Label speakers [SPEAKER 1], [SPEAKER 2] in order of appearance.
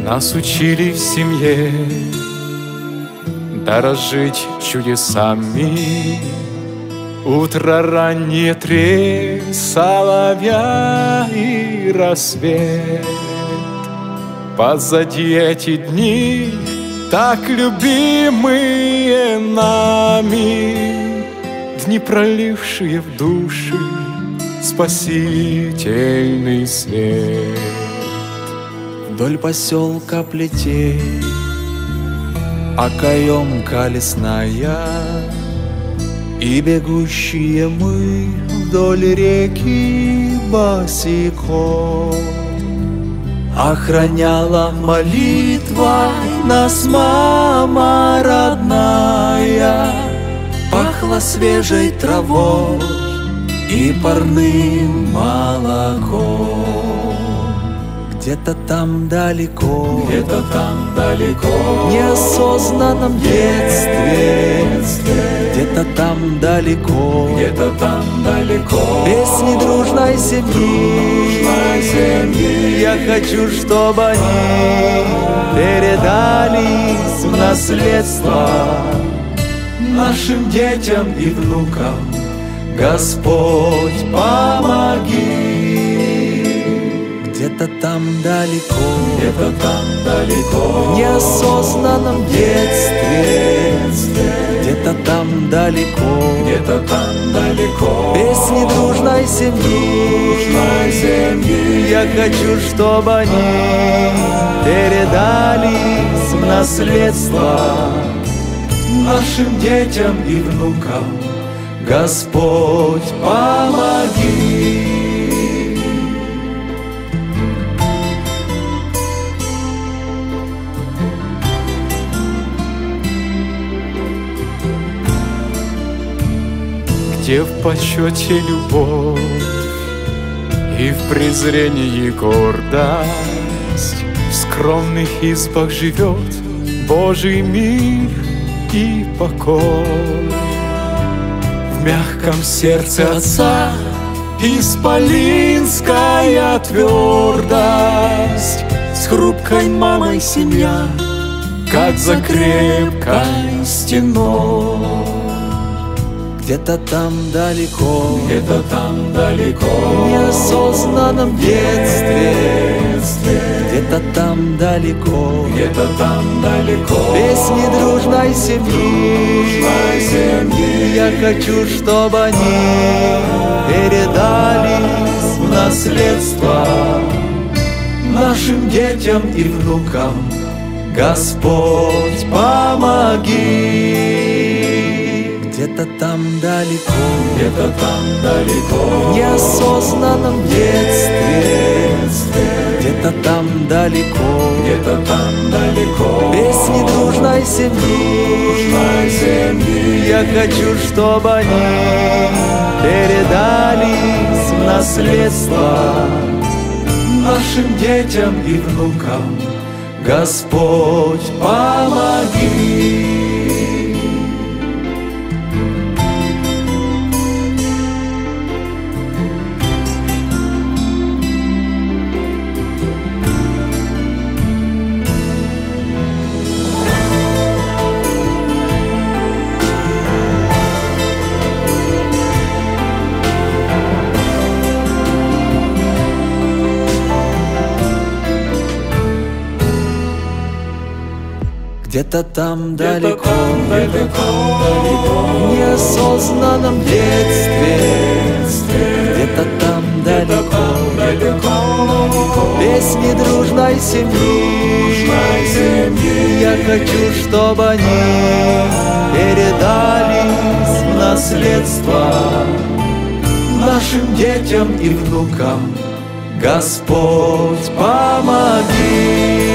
[SPEAKER 1] Нас учили в семье дорожить чудесами. Утро раннее, трель соловья и рассвет. Позади эти дни, так любимые нами, дни, пролившие в души спасительный свет.
[SPEAKER 2] Вдоль поселка плетей окоемка лесная, и бегущие мы вдоль реки босиком. Охраняла молитва нас мама родная, пахла свежей травой и парным молоком. Где-то там далеко, в неосознанном детстве, где-то там далеко, песни дружной семьи. Я хочу, чтобы они передались в наследство нашим детям и внукам. Господь, помоги. Где-то там далеко, в неосознанном детстве, где-то там далеко, песни дружной семьи. Я хочу, чтобы они передались в наследство нашим детям и внукам. Господь, помоги.
[SPEAKER 1] Где в почете любовь и в презрении гордость, в скромных избах живет Божий мир и покой. В мягком сердце отца исполинская твердость, с хрупкой мамой семья, как за крепкой стеной.
[SPEAKER 2] Где-то там далеко, в неосознанном детстве, где-то там далеко, песни дружной семьи. Я хочу, чтобы они передались в наследство нашим детям и внукам. Господь, помоги. Где-то там далеко, в неосознанном детстве, где-то там далеко, песни дружной семьи. Я хочу, чтобы они передались в наследство нашим детям и внукам. Господь, помоги. Где-то там далеко, в неосознанном детстве, где-то там далеко, песни дружной семьи. Я хочу, чтобы они передались в наследство нашим детям и внукам. Господь, помоги.